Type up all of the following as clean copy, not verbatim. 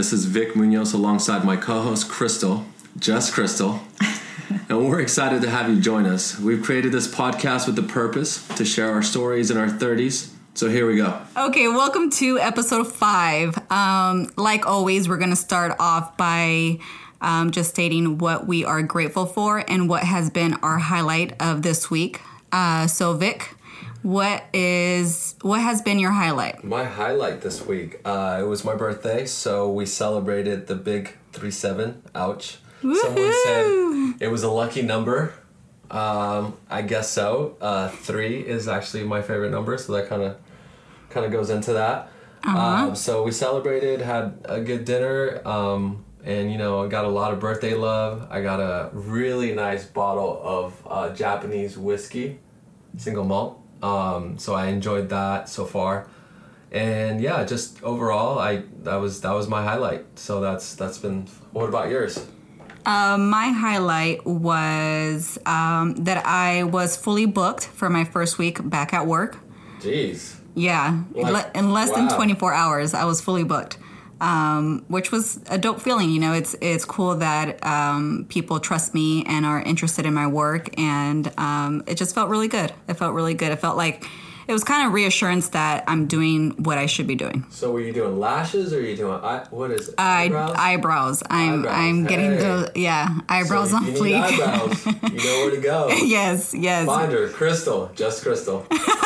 This is Vic Munoz alongside my co-host Crystal, just Crystal. And we're excited to have you join us. We've created this podcast with the purpose to share our stories in our 30s. So here we go. Okay, welcome to episode 5. Like always, we're going to start off by just stating what we are grateful for and what has been our highlight of this week. So Vic, what has been your highlight? My highlight this week, it was my birthday, so we celebrated the big 3-7. Ouch. Woo-hoo! Someone said it was a lucky number. I guess so. 3 is actually my favorite number, so that kind of goes into that. So we celebrated, had a good dinner, and I got a lot of birthday love. I got a really nice bottle of Japanese whiskey, single malt. So I enjoyed that so far, and yeah, just overall, that was my highlight. So that's been. What about yours? My highlight was that I was fully booked for my first week back at work. Jeez. Yeah, in less than 24 hours, I was fully booked, which was a dope feeling. It's cool that people trust me and are interested in my work, and it just felt really good. It felt really good. It felt like it was kind of reassurance that I'm doing what I should be doing. So were you doing lashes or are you doing what is it? Eyebrows. I'm getting the eyebrows on fleek. Eyebrows. You know where to go. Yes. Find her, Crystal, just Crystal.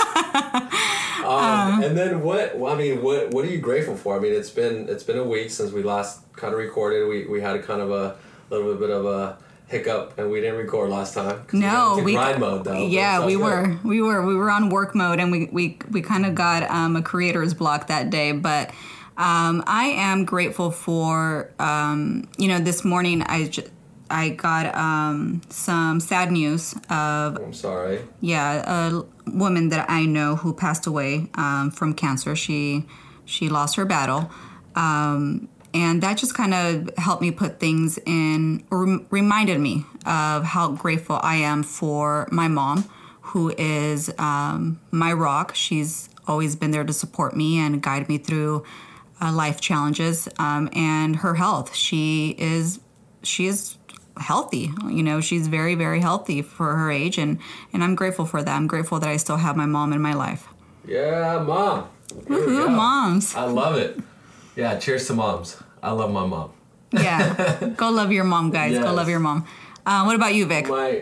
And then what are you grateful for? I mean, it's been a week since we last kind of recorded. We had a little bit of a hiccup and we didn't record last time. No, we grind mode though. Yeah, we were on work mode, and we kind of got a creator's block that day. But I am grateful for this morning I got some sad news of. I'm sorry. Yeah, a woman that I know who passed away from cancer. She lost her battle. And that just kind of helped me put things in, or reminded me of how grateful I am for my mom, who is my rock. She's always been there to support me and guide me through life challenges, and her health. She is healthy. She's very, very healthy for her age, and I'm grateful for that. I'm grateful that I still have my mom in my life. Yeah, mom. Woohoo, moms. I love it. Yeah, cheers to moms. I love my mom. Yeah, go love your mom, guys. Yes. Go love your mom. What about you, Vic? My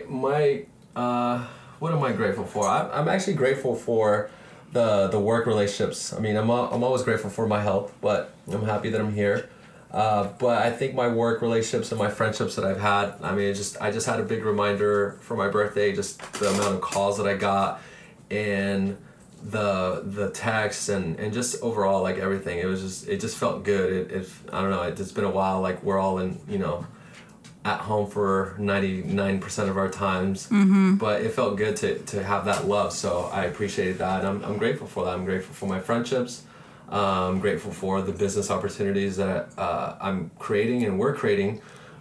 what am I grateful for? I'm actually grateful for the work relationships. I mean, I'm always grateful for my health, but I'm happy that I'm here. But I think my work relationships and my friendships that I've had. I mean, I just had a big reminder for my birthday. Just the amount of calls that I got, and the texts and just overall, like, everything. It just felt good. I don't know, it's been a while, like, we're all in, at home for 99% of our times, but it felt good to have that love, so I appreciated that. I'm grateful for that. I'm grateful for my friendships. I'm grateful for the business opportunities that I'm creating and we're creating,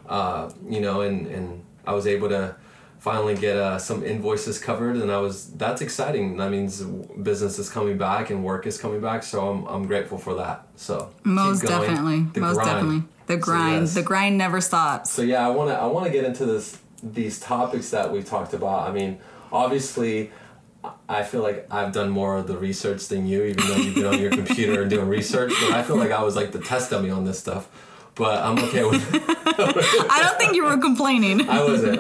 and I was able to finally get some invoices covered, and that's exciting. That means business is coming back and work is coming back, so I'm grateful for that. So most definitely, the grind, the grind never stops. So yeah, I want to get into these topics that we talked about. I mean, obviously, I feel like I've done more of the research than you, even though you've been on your computer and doing research. But I feel like I was like the test dummy on this stuff. But I'm okay with it. I don't think you were complaining. I wasn't.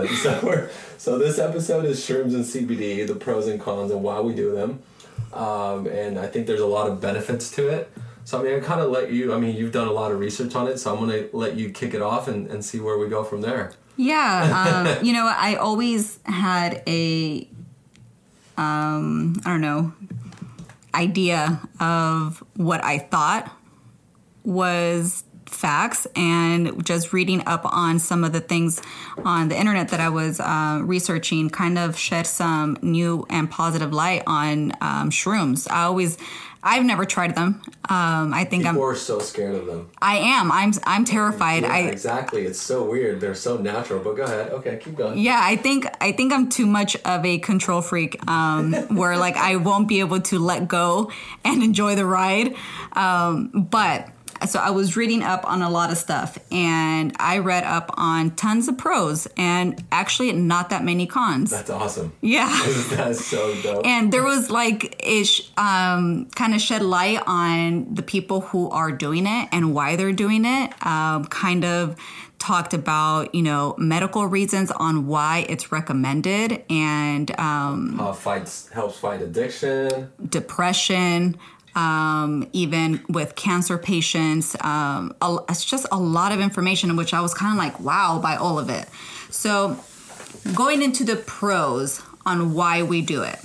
So this episode is shrooms and CBD, the pros and cons and why we do them. And I think there's a lot of benefits to it. So, I kind of let you, you've done a lot of research on it, so I'm going to let you kick it off and see where we go from there. Yeah. I always had a, idea of what I thought was facts, and just reading up on some of the things on the internet that I was researching kind of shed some new and positive light on shrooms. I've never tried them. I think people are so scared of them. I am. I'm terrified. Yeah, exactly. It's so weird. They're so natural. But go ahead. Okay, keep going. Yeah, I think I'm too much of a control freak, where like I won't be able to let go and enjoy the ride. But So I was reading up on a lot of stuff, and I read up on tons of pros and actually not that many cons. That's awesome. Yeah. That's so dope. And there was like, kind of shed light on the people who are doing it and why they're doing it. Kind of talked about, medical reasons on why it's recommended, and how it helps fight addiction, depression, even with cancer patients. It's just a lot of information, which I was kind of like, wow, by all of it. So going into the pros on why we do it.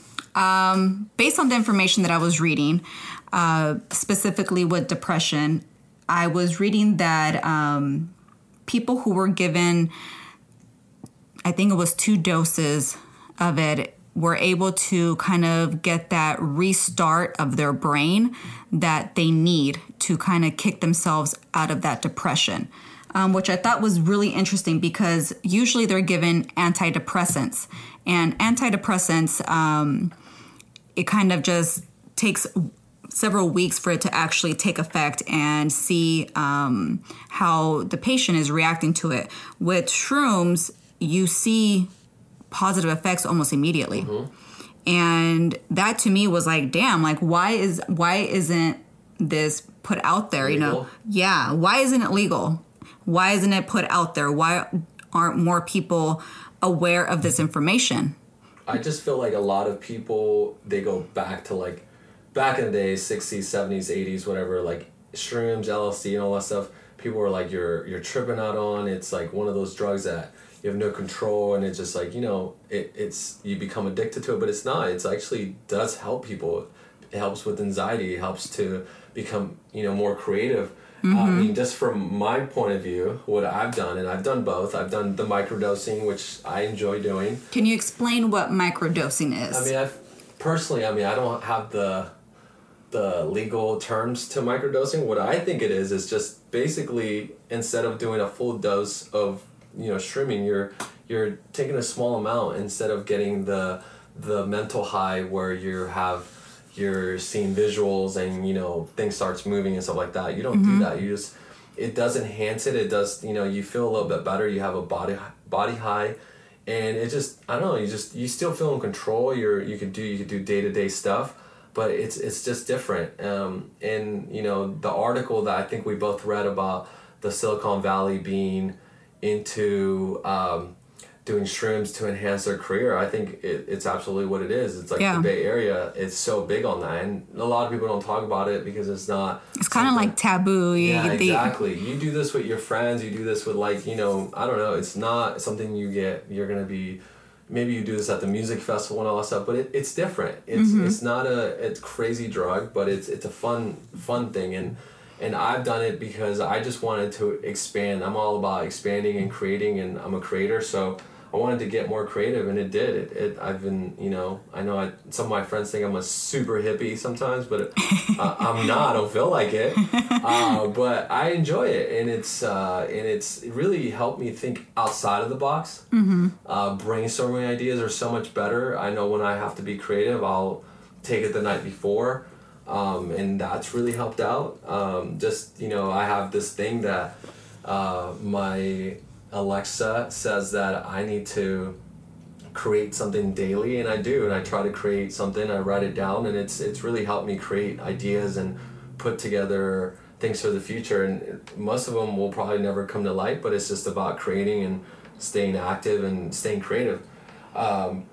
Based on the information that I was reading, specifically with depression, I was reading that people who were given, I think it was 2 doses of it, were able to kind of get that restart of their brain that they need to kind of kick themselves out of that depression, which I thought was really interesting because usually they're given antidepressants. And antidepressants, it kind of just takes several weeks for it to actually take effect and see how the patient is reacting to it. With shrooms, you see positive effects almost immediately. Mm-hmm. And that to me was like, damn, like why isn't this put out there? Legal? Yeah. Why isn't it legal? Why isn't it put out there? Why aren't more people aware of this information? I just feel like a lot of people, they go back to like back in the days, 60s, 70s, 80s, whatever, like shrooms, LSD and all that stuff. People were like, you're tripping out on. It's like one of those drugs that you have no control, and it's just like, it's you become addicted to it, but it's not. It's actually does help people. It helps with anxiety. It helps to become, more creative. Mm-hmm. I mean, just from my point of view, what I've done, and I've done both. I've done the microdosing, which I enjoy doing. Can you explain what microdosing is? I mean, I don't have the legal terms to microdosing. What I think it is just basically, instead of doing a full dose of shrooming, you're taking a small amount instead of getting the mental high where you're seeing visuals and things starts moving and stuff like that. You don't do that. It does enhance it. It does, you feel a little bit better. You have a body high, and it just, I don't know, you still feel in control. You could do day-to-day stuff, but it's just different. And the article that I think we both read about the Silicon Valley being into doing shrooms to enhance their career, I think it's absolutely what it is. It's like the Bay Area, it's so big on that, and a lot of people don't talk about it because it's not. It's kind of like taboo. Yeah, exactly. You do this with your friends. You do this with I don't know. It's not something you're gonna be. Maybe you do this at the music festival and all that stuff, but it's different. It's not it's crazy drug, but it's a fun thing, and I've done it because I just wanted to expand. I'm all about expanding and creating, and I'm a creator, so I wanted to get more creative, and it did. I've been, I know some of my friends think I'm a super hippie sometimes, but I'm not. I don't feel like it. But I enjoy it, and it's really helped me think outside of the box. Mm-hmm. Brainstorming ideas are so much better. I know when I have to be creative, I'll take it the night before. And that's really helped out. I have this thing that my Alexa says that I need to create something daily, and I do, and I try to create something. I write it down, and it's really helped me create ideas and put together things for the future, and most of them will probably never come to light, but it's just about creating and staying active and staying creative. And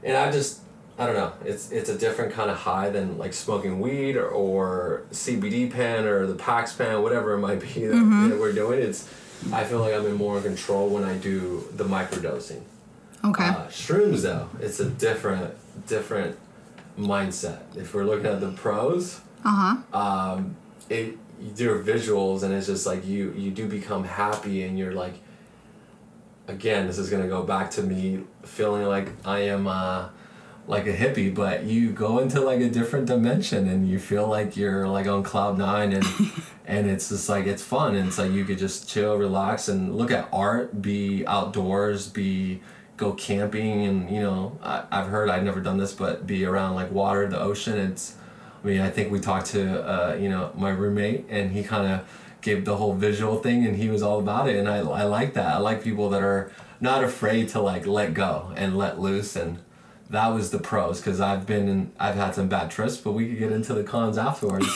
I don't know. It's a different kind of high than like smoking weed or CBD pen or the Pax pen, whatever it might be that we're doing. I feel like I'm in more control when I do the microdosing. Okay. Shrooms though, it's a different mindset. If we're looking at the pros, there are visuals, and it's just like you do become happy, and you're like, again, this is gonna go back to me feeling like I am like a hippie, but you go into like a different dimension, and you feel like you're like on cloud 9, and and it's just like, it's fun, and it's like you could just chill, relax, and look at art, be outdoors, go camping, and I've heard, I've never done this, but be around like water, the ocean. It's I mean, I think we talked to my roommate, and he kind of gave the whole visual thing, and he was all about it, and I like that. I like people that are not afraid to like let go and let loose, and that was the pros, because I've had some bad trips, but we could get into the cons afterwards.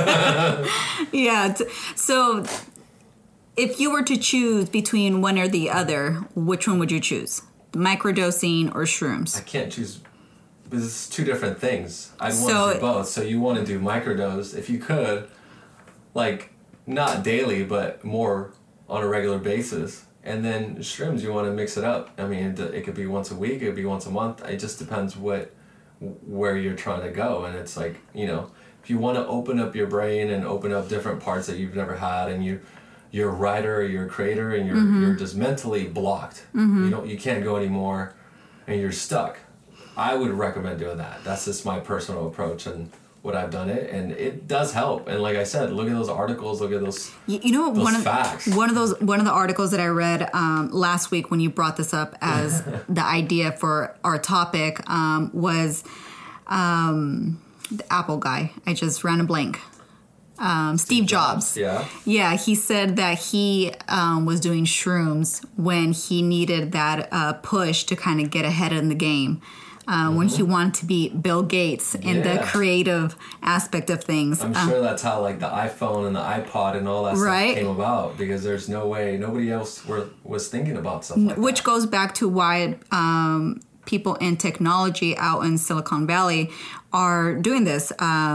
Yeah. So if you were to choose between one or the other, which one would you choose? Microdosing or shrooms? I can't choose, because it's two different things. I'd want to do both. So you want to do microdose if you could, like not daily, but more on a regular basis. And then shrooms, you want to mix it up. I mean, it could be once a week, it could be once a month. It just depends where you're trying to go. And it's like, if you want to open up your brain and open up different parts that you've never had, and you're a writer, you're a creator, and you're just mentally blocked. You can't go anymore, and you're stuck. I would recommend doing that. That's just my personal approach and what I've done it, and it does help. And like I said, look at those articles, look at those facts. One of the articles that I read last week when you brought this up as the idea for our topic was the Apple guy. I just ran a blank. Steve Jobs. Yeah, he said that he was doing shrooms when he needed that push to kind of get ahead in the game. When he wanted to be Bill Gates in the creative aspect of things. I'm sure that's how like the iPhone and the iPod and all that stuff came about, because there's no way nobody else was thinking about stuff like that. Which goes back to why people in technology out in Silicon Valley are doing this.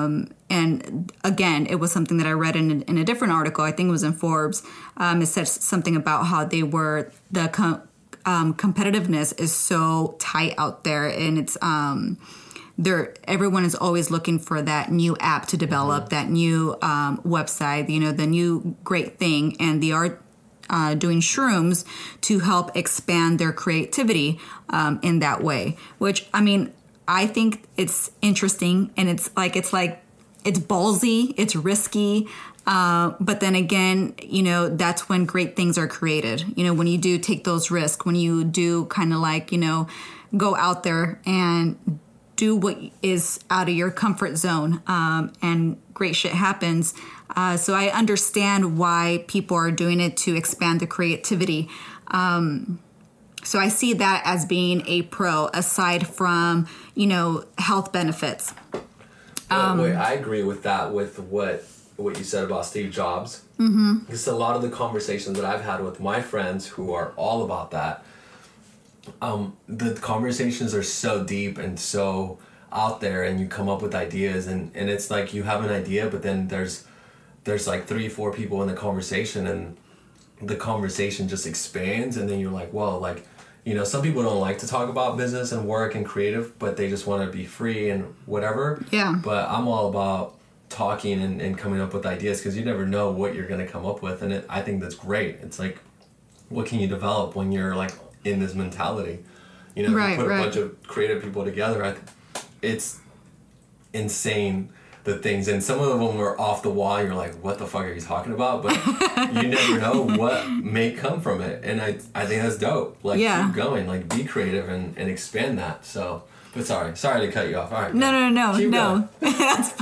And again, it was something that I read in a different article. I think it was in Forbes. It said something about how they were competitiveness is so tight out there, and it's everyone is always looking for that new app to develop, that new website, the new great thing, and they are doing shrooms to help expand their creativity in that way. Which, I mean, I think it's interesting, and it's ballsy, it's risky. But then again, that's when great things are created. When you do take those risks, when you do kind of like, go out there and do what is out of your comfort zone, and great shit happens. So I understand why people are doing it to expand the creativity. So I see that as being a pro, aside from, health benefits. Wait, I agree with that, with what you said about Steve Jobs. Because a lot of the conversations that I've had with my friends who are all about that, the conversations are so deep and so out there, and you come up with ideas, and it's like you have an idea, but then there's like 3-4 people in the conversation, and the conversation just expands, and then you're like, well, like, some people don't like to talk about business and work and creative, but they just want to be free and whatever. Yeah. But I'm all about talking and coming up with ideas, because you never know what you're going to come up with, and I think that's great. It's like, what can you develop when you're like in this mentality? You put a bunch of creative people together, it's insane, the things, and some of them are off the wall, and you're like, what the fuck are you talking about? But you never know what may come from it, and I think that's dope. Like, keep going, like, be creative and expand that. So, but sorry to cut you off. All right, no, that's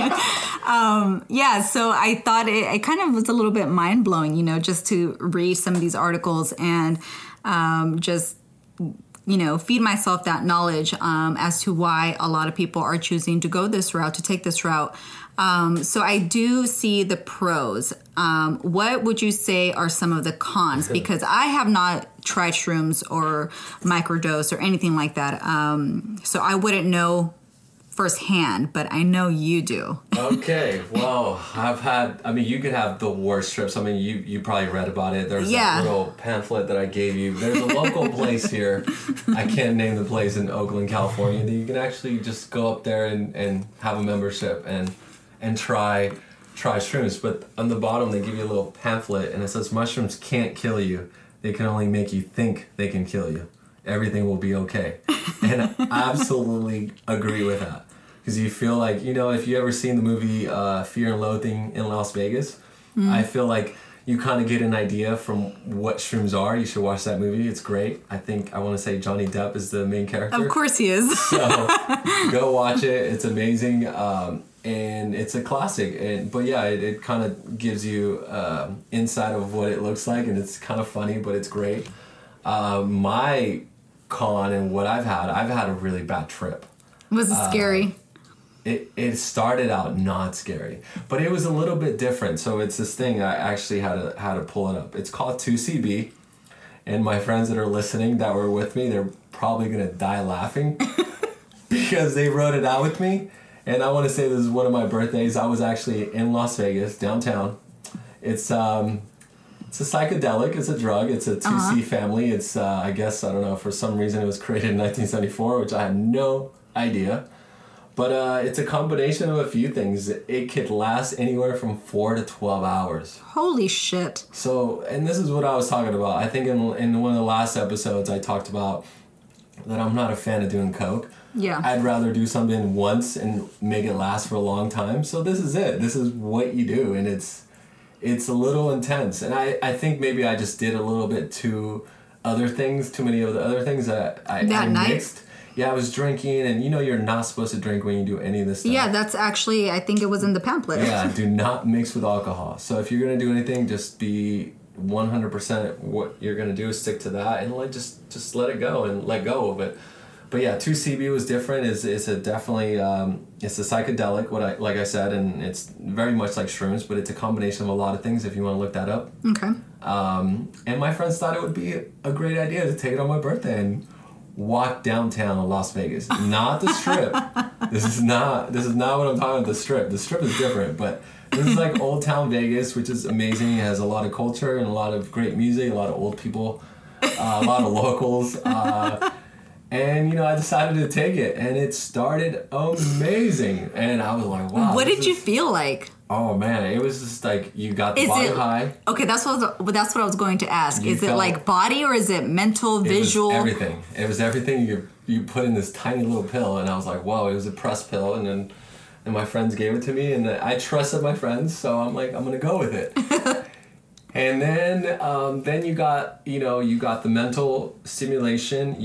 fine. So I thought it kind of was a little bit mind blowing, just to read some of these articles and just feed myself that knowledge as to why a lot of people are choosing to go this route, to take this route. So I do see the pros. What would you say are some of the cons? Because I have not tried shrooms or microdose or anything like that. So I wouldn't know firsthand, but I know you do. Okay, well, you could have the worst trips. I mean, you probably read about it. There's that little pamphlet that I gave you. There's a local place here, I can't name the place, in Oakland, California, that you can actually just go up there and have a membership and try shrooms. But on the bottom, they give you a little pamphlet, and it says, mushrooms can't kill you. They can only make you think they can kill you. Everything will be okay. And I absolutely agree with that. Because you feel like, if you ever seen the movie Fear and Loathing in Las Vegas, I feel like you kind of get an idea from what shrooms are. You should watch that movie. It's great. I want to say Johnny Depp is the main character. Of course he is. So go watch it. It's amazing. and it's a classic. But yeah, it kind of gives you insight of what it looks like, and it's kind of funny, but it's great. My con and what I've had a really bad trip. Was it scary? It started out not scary, but it was a little bit different. So it's this thing I actually had to pull it up. It's called 2CB, and my friends that are listening that were with me, they're probably gonna die laughing because they wrote it out with me. And I want to say this is one of my birthdays. I was actually in Las Vegas downtown. It's a psychedelic. It's a drug. It's a 2C family. It's I guess I don't know, for some reason it was created in 1974, which I had no idea. But it's a combination of a few things. It could last anywhere from 4 to 12 hours. Holy shit. So, and this is what I was talking about. I think in one of the last episodes I talked about that I'm not a fan of doing coke. Yeah. I'd rather do something once and make it last for a long time. So this is it. This is what you do, and it's a little intense. And I think maybe I just did a little bit too many of the other things that I mixed. Yeah, I was drinking, and you're not supposed to drink when you do any of this stuff. Yeah, that's actually, I think it was in the pamphlet. Yeah, do not mix with alcohol. So if you're going to do anything, just be 100% what you're going to do is stick to that, and just let it go and let go of it. But yeah, 2CB was different. It's a definitely, it's a psychedelic, like I said, and it's very much like shrooms, but it's a combination of a lot of things if you want to look that up. Okay. And my friends thought it would be a great idea to take it on my birthday and walk downtown in Las Vegas, not the Strip. This is not what I'm talking about. The Strip. The Strip is different, but this is like Old Town Vegas, which is amazing. It has a lot of culture and a lot of great music, a lot of old people, a lot of locals, and I decided to take it, and it started amazing. And I was like, wow. What did you feel like? Oh man, it was just like you got the body high. Okay, that's what I was going to ask. Is it like body or is it mental, visual? It was everything. It was everything you put in this tiny little pill, and I was like, whoa, it was a press pill, and my friends gave it to me, and I trusted my friends, so I'm like, I'm gonna go with it. And then you got the mental stimulation.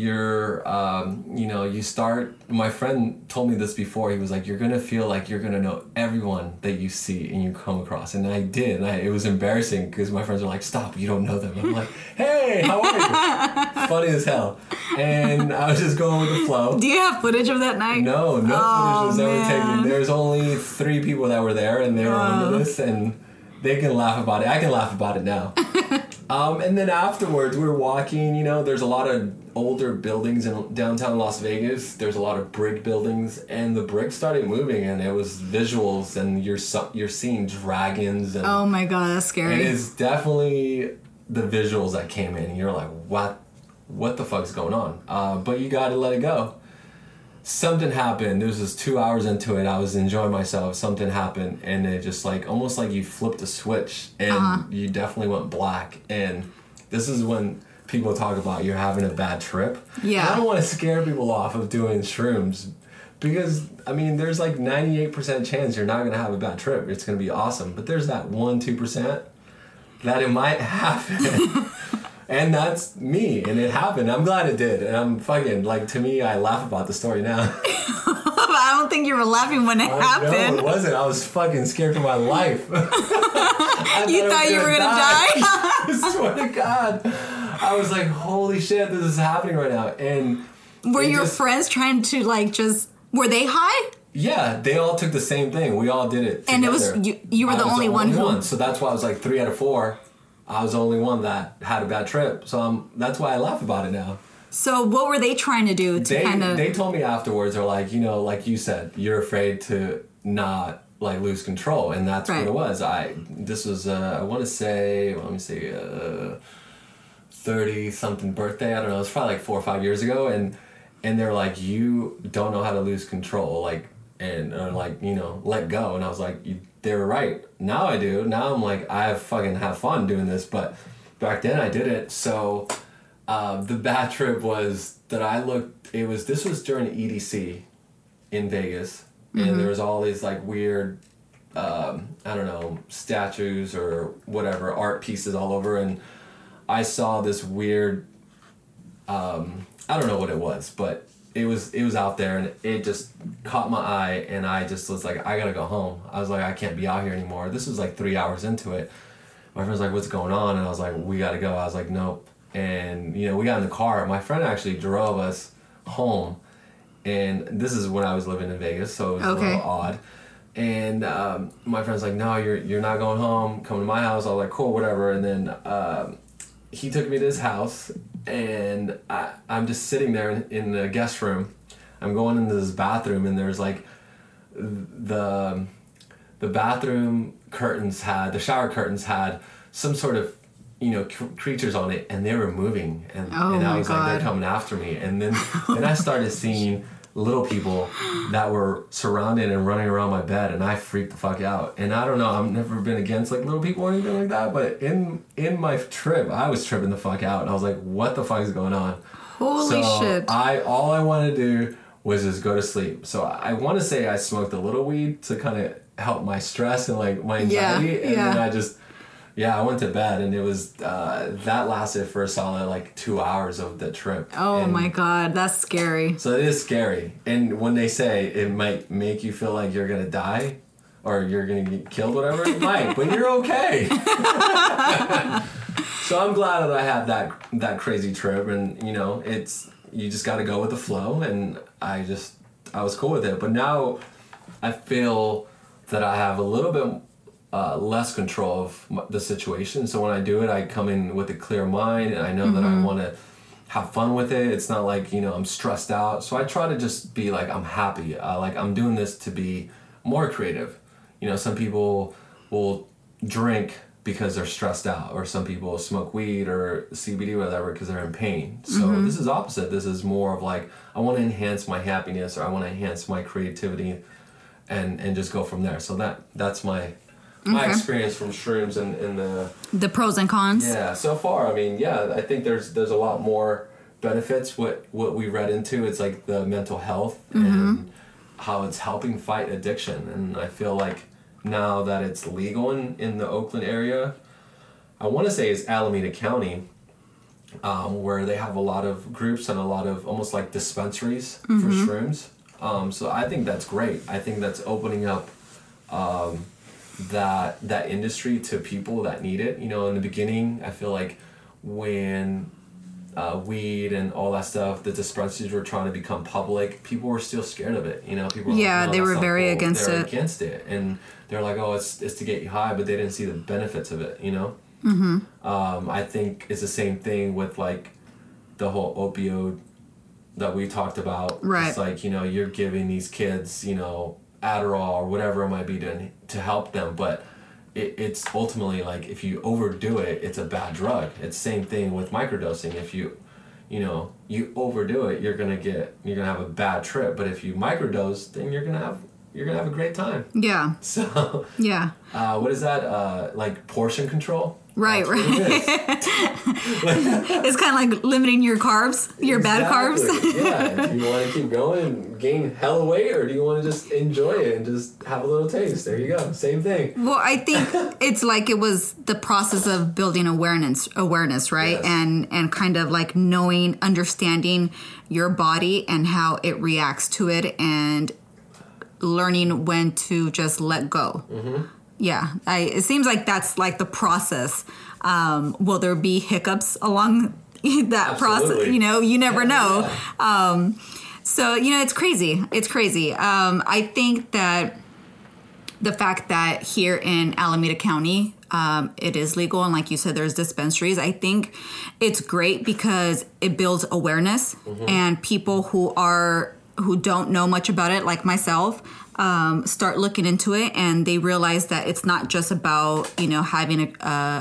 You start. My friend told me this before. He was like, you're gonna feel like you're gonna know everyone that you see and you come across. And I did. And it was embarrassing because my friends were like, stop, you don't know them. I'm like, hey, how are you? Funny as hell. And I was just going with the flow. Do you have footage of that night? No footage was ever taken. There's only 3 people that were there, and they were into this, and they can laugh about it. I can laugh about it now. And then afterwards, we were walking. There's a lot of older buildings in downtown Las Vegas. There's a lot of brick buildings, and the bricks started moving, and it was visuals, and you're seeing dragons. And oh my god, that's scary. And it's definitely the visuals that came in, and you're like, what the fuck's going on? But you got to let it go. Something happened. This was 2 hours into it. I was enjoying myself. Something happened, and it just almost like you flipped a switch, and you definitely went black. And this is when people talk about you're having a bad trip. Yeah. And I don't want to scare people off of doing shrooms, because there's like 98% chance you're not gonna have a bad trip. It's gonna be awesome. But there's that 1-2% that it might happen. And that's me, and it happened. I'm glad it did, and I'm fucking, to me, I laugh about the story now. I don't think you were laughing when it happened. No, it wasn't. I was fucking scared for my life. You thought you were gonna die? I swear to God. I was like, holy shit, this is happening right now. And were your friends trying to, were they high? Yeah, they all took the same thing. We all did it together. And it was, you were the only one who... So that's why I was like 3 out of 4. I was the only one that had a bad trip, so that's why I laugh about it now. So what were they trying to do to kind of... They told me afterwards, they're like, like you said, you're afraid to not, lose control, and that's what it was. This was, I want to say, 30-something birthday, I don't know, it was probably 4 or 5 years ago, and they're like, you don't know how to lose control, and let go, and I was like, they were right. Now I do. Now I'm like, I fucking have fun doing this, but back then I didn't. So the bad trip was that this was during EDC in Vegas, and there was all these weird, statues or whatever, art pieces all over, and I saw this weird, I don't know what it was, but it was out there, and it just caught my eye, and I just was like, I gotta go home. I was like, I can't be out here anymore. This was like 3 hours into it. My friend's like, what's going on? And I was like, we gotta go. I was like, nope. And you know, we got in the car. My friend actually drove us home, and this is when I was living in Vegas, so it was a little odd. And my friend's like, no, you're not going home. Come to my house. I was like, cool, whatever. And then he took me to his house, and I'm just sitting there in the guest room. I'm going into this bathroom, and there's like the bathroom curtains the shower curtains had some sort of, you know, creatures on it, and they were moving, and I was like, they're coming after me. And then I started seeing little people that were surrounded and running around my bed, and I freaked the fuck out. And I don't know, I've never been against like little people or anything like that, but in my trip, I was tripping the fuck out, and I was like, what the fuck is going on? Holy shit. All I wanted to do was just go to sleep. So I want to say I smoked a little weed to kind of help my stress and like my anxiety, and then I went to bed, and it was that lasted for a solid like 2 hours of the trip. Oh my God, that's scary. So it is scary, and when they say it might make you feel like you're gonna die or you're gonna get killed, whatever, it might, but you're okay. So I'm glad that I had that crazy trip, and you know, you just got to go with the flow, and I was cool with it. But now I feel that I have a little bit less control of the situation. So when I do it, I come in with a clear mind, and I know that I want to have fun with it. It's not like, you know, I'm stressed out. So I try to just be like, I'm happy. Like I'm doing this to be more creative. You know, some people will drink because they're stressed out, or some people smoke weed or CBD or whatever because they're in pain. So this is opposite. This is more of like, I want to enhance my happiness, or I want to enhance my creativity, and just go from there. So that's my experience from shrooms and the pros and cons. Yeah, so far, I mean, yeah, I think there's a lot more benefits. What we read into, it's like the mental health and how it's helping fight addiction. And I feel like now that it's legal in the Oakland area, I want to say it's Alameda County, where they have a lot of groups and a lot of almost like dispensaries for shrooms. So I think that's great. I think that's opening up that industry to people that need it. You know, in the beginning, I feel like when weed and all that stuff, the dispensaries were trying to become public, people were still scared of it. You know, people were like, no, they were very cool. against They're it. against it, and they're like, oh, it's to get you high, but they didn't see the benefits of it. You know, I think it's the same thing with like the whole opioid that we talked about. Right. It's like, you know, you're giving these kids, you know, Adderall or whatever it might be to help them, but it's ultimately like, if you overdo it, it's a bad drug. It's the same thing with microdosing. If you overdo it, you're gonna have a bad trip. But if you microdose, then you're gonna have a great time. Yeah. So yeah. What is that? Like portion control? Right, That's right. what it is. It's kind of like limiting your carbs, your bad carbs. Yeah. Do you want to keep going and gain hella weight, or do you want to just enjoy it and just have a little taste? There you go. Same thing. Well, I think it's like it was the process of building awareness, right? Yes. And kind of like understanding your body and how it reacts to it, and learning when to just let go. Yeah, it seems like that's like the process. Will there be hiccups along that process? You know, you never know. Yeah. So, you know, it's crazy. It's crazy. I think that the fact that here in Alameda County, it is legal, and like you said, there's dispensaries. I think it's great because it builds awareness, and people who don't know much about it, like myself, start looking into it, and they realize that it's not just about, you know, having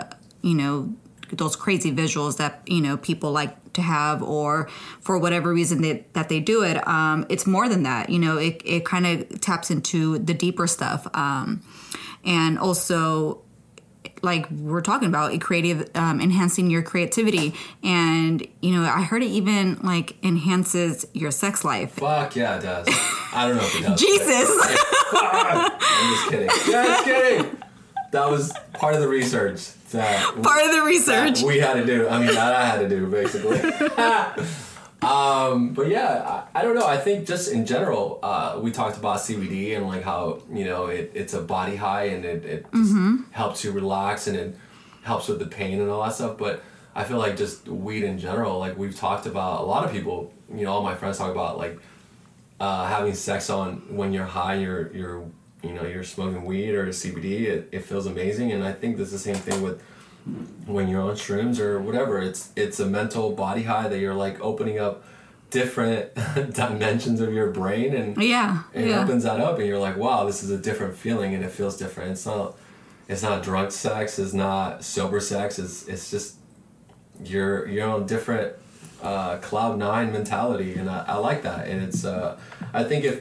those crazy visuals that, you know, people like to have, or for whatever reason that they do it. It's more than that. You know, it kind of taps into the deeper stuff, and also, like we're talking about, enhancing your creativity. And, you know, I heard it even like enhances your sex life. Fuck yeah, it does. I don't know if it does. Jesus. I'm just kidding. Just kidding. That was part of the research that we had to do. I mean, that I had to do, basically. But yeah, I don't know. I think just in general, we talked about CBD and like how, it's a body high and it just helps you relax and it helps with the pain and all that stuff. But I feel like just weed in general, like we've talked about, a lot of people, all my friends talk about like having sex on when you're high, you're smoking weed or CBD, it feels amazing. And I think that's the same thing with when you're on shrooms or whatever. It's a mental body high that you're like opening up different dimensions of your brain and it opens that up and you're like, wow, this is a different feeling and it feels different. It's not drunk sex, it's not sober sex, it's just you're on different cloud nine mentality, and I like that. And it's I think if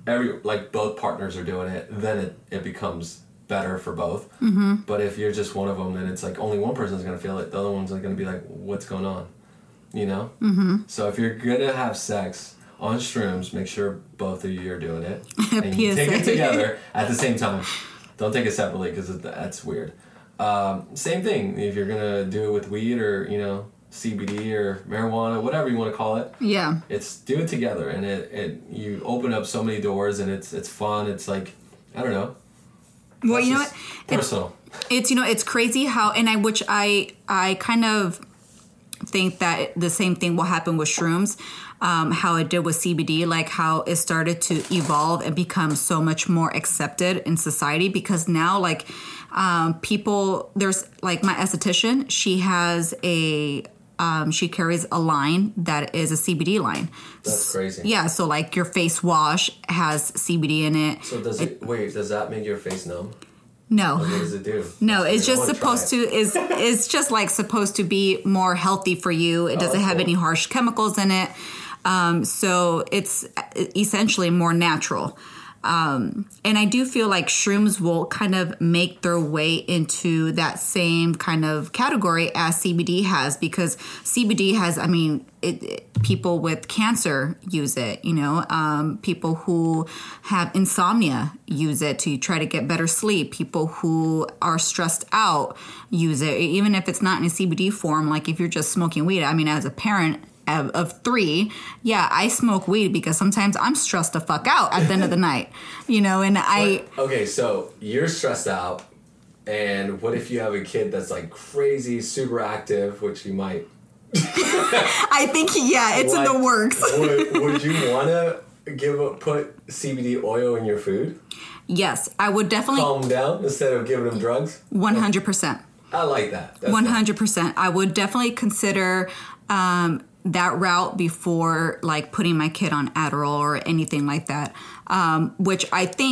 both partners are doing it, then it becomes better for both. Mm-hmm. But if you're just one of them, then it's like only one person's gonna feel it, the other one's gonna be like, what's going on, Mm-hmm. So if you're gonna have sex on shrooms, make sure both of you are doing it and you take it together at the same time. Don't take it separately because that's weird. Same thing if you're gonna do it with weed or CBD or marijuana, whatever you want to call it. Yeah. It's do it together, and it you open up so many doors, and it's fun. It's like, I don't know. Well, you know what? Personal. It's crazy how, which I kind of think that the same thing will happen with shrooms, how it did with CBD, like how it started to evolve and become so much more accepted in society, because now like people, there's like my esthetician, she has she carries a line that is a CBD line. That's crazy. Yeah, so like your face wash has CBD in it. So does that make your face numb? No. What does it do? No, it's just supposed to it's just like supposed to be more healthy for you. It doesn't have any harsh chemicals in it. So it's essentially more natural. And I do feel like shrooms will kind of make their way into that same kind of category as CBD has, because CBD has, people with cancer use it, people who have insomnia use it to try to get better sleep. People who are stressed out use it, even if it's not in a CBD form. Like if you're just smoking weed, as a parent of 3, I smoke weed because sometimes I'm stressed the fuck out at the end of the night, and Okay, so you're stressed out, and what if you have a kid that's like crazy, super active, which you might... I think, it's in the works. would you want to put CBD oil in your food? Yes, I would definitely... Calm them down instead of giving them drugs? 100%. I like that. 100%. I would definitely consider... that route before like putting my kid on Adderall or anything like that, which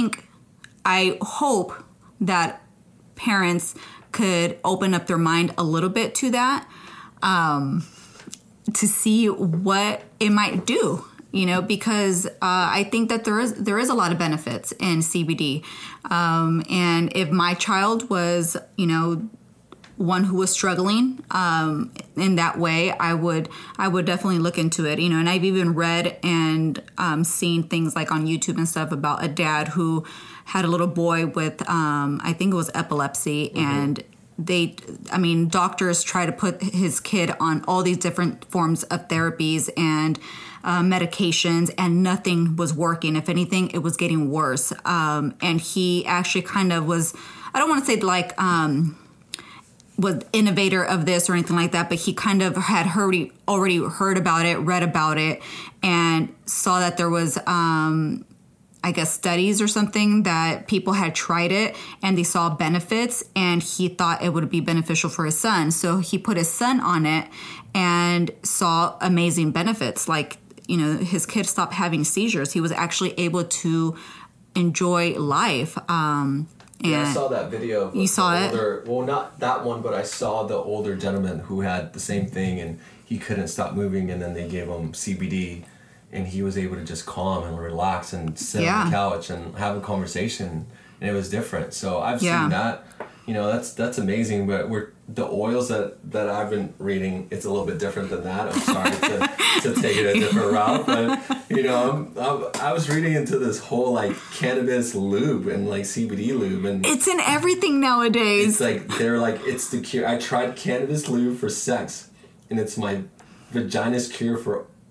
I hope that parents could open up their mind a little bit to that, to see what it might do, because I think that there is a lot of benefits in CBD, and if my child was one who was struggling in that way, I would definitely look into it, and I've even read and seen things like on YouTube and stuff about a dad who had a little boy with I think it was epilepsy, and doctors try to put his kid on all these different forms of therapies and medications, and nothing was working. If anything, it was getting worse, and he actually kind of was, I don't want to say like was innovator of this or anything like that, but he kind of had already heard about it, read about it, and saw that there was, studies or something that people had tried it and they saw benefits, and he thought it would be beneficial for his son. So he put his son on it and saw amazing benefits. Like, his kid stopped having seizures. He was actually able to enjoy life. Yeah, I saw that video. Of you saw it? Well, not that one, but I saw the older gentleman who had the same thing, and he couldn't stop moving, and then they gave him CBD, and he was able to just calm and relax and sit on the couch and have a conversation, and it was different. So I've seen that. That's amazing, but the oils that I've been reading, it's a little bit different than that. I'm sorry to take it a different route, but I was reading into this whole like cannabis lube and like CBD lube, and it's in everything nowadays. It's like they're like, it's the cure. I tried cannabis lube for sex, and it's my vagina's cure for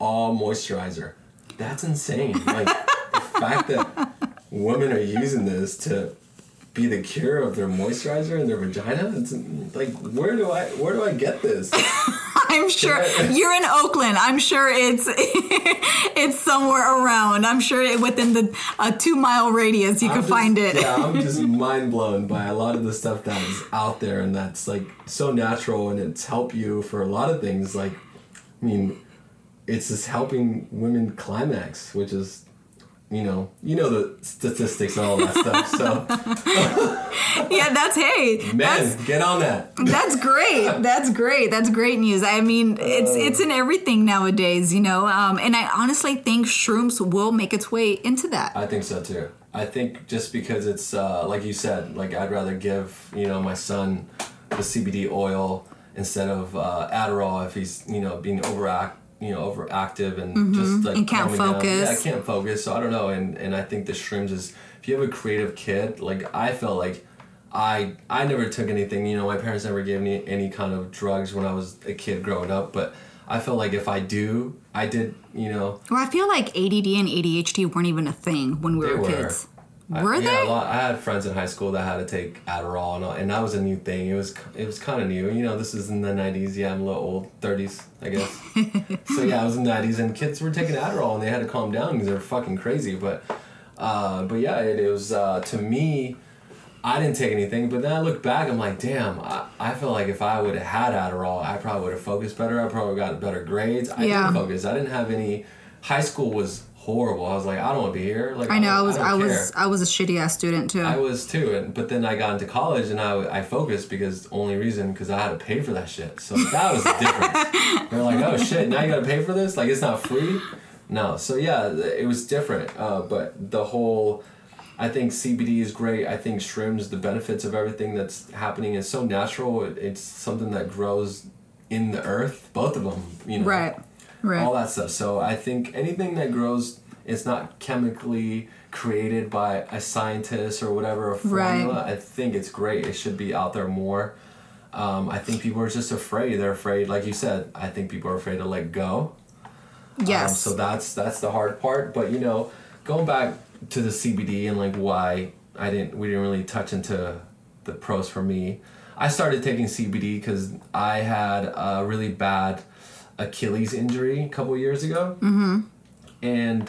all moisturizer. That's insane. Like the fact that women are using this to be the cure of their moisturizer in their vagina. It's like, where do I get this? I'm sure you're in Oakland. I'm sure it's it's somewhere around. I'm sure within the 2-mile radius you can find it. Yeah, I'm just mind blown by a lot of the stuff that is out there and that's like so natural and it's helped you for a lot of things. Like, I mean, it's just helping women climax, which is, you know the statistics and all that stuff. So yeah, get on that. That's great. That's great. That's great news. I mean, it's in everything nowadays, and I honestly think shrooms will make its way into that. I think so too. I think just because it's like you said, like I'd rather give my son the CBD oil instead of Adderall if he's being overactive and just like and can't focus. Yeah, I can't focus. So I don't know. And I think the shrooms is, if you have a creative kid, like I felt like I never took anything. My parents never gave me any kind of drugs when I was a kid growing up. But I felt like if I did. Well, I feel like ADD and ADHD weren't even a thing when we were kids. Were they? I had friends in high school that had to take Adderall, and that was a new thing. It was kind of new. This is in the 90s. Yeah, I'm a little old. 30s, I guess. So yeah, it was in the 90s, and kids were taking Adderall, and they had to calm down because they were fucking crazy. But yeah, it was, to me, I didn't take anything. But then I look back, I'm like, damn, I feel like if I would have had Adderall, I probably would have focused better. I probably got better grades. I didn't focus. I didn't have any. High school was horrible. I was like, I don't want to be here. Like, I know. I was a shitty ass student too. I was too, but then I got into college and I focused because I had to pay for that shit. So that was the difference. They're like, oh shit, now you got to pay for this? Like it's not free? No. So yeah, it was different. But the whole, I think CBD is great. I think shrooms, the benefits of everything that's happening is so natural. It's something that grows in the earth, both of them. Right. All that stuff. So I think anything that grows, it's not chemically created by a scientist or whatever, a formula. Right. I think it's great. It should be out there more. I think people are just afraid. They're afraid, like you said. I think people are afraid to let go. Yes. So that's the hard part. But going back to the CBD and like why we didn't really touch into the pros for me. I started taking CBD because I had a really bad Achilles injury a couple years ago. Mm-hmm. And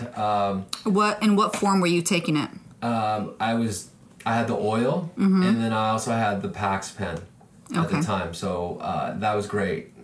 in what form were you taking it? I had the oil, mm-hmm. and then I also had the Pax pen at the time. So that was great.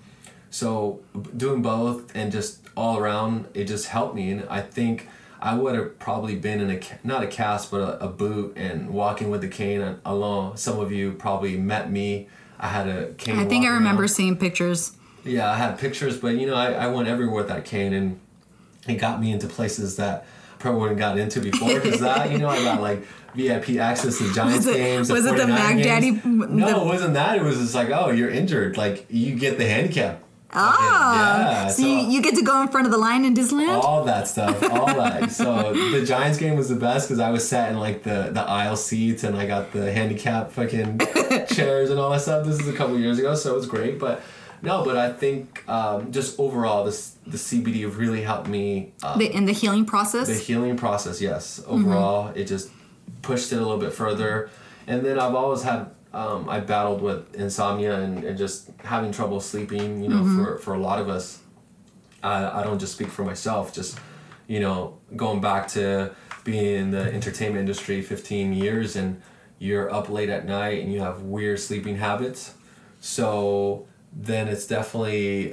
So doing both and just all around, it just helped me. And I think I would have probably been in not a cast, but a boot and walking with the cane alone. Some of you probably met me. I had a cane. I think I remember seeing pictures. Yeah, I had pictures, but I went everywhere with that cane, and it got me into places that I probably wouldn't got into before. Because I got like VIP access to Giants games. Was it the Mac Daddy? No, it wasn't that. It was just like, oh, you're injured. Like you get the handicap. Yeah. So you get to go in front of the line in Disneyland? All that stuff. All that. So the Giants game was the best because I was sat in like the aisle seats and I got the handicap fucking chairs and all that stuff. This is a couple years ago, so it was great. But I think just overall, the CBD really helped me. In the healing process? The healing process, yes. Overall, it just pushed it a little bit further. And then I've always had, I battled with insomnia and just having trouble sleeping, for a lot of us. I don't just speak for myself, just, going back to being in the entertainment industry 15 years and you're up late at night and you have weird sleeping habits. So then it's definitely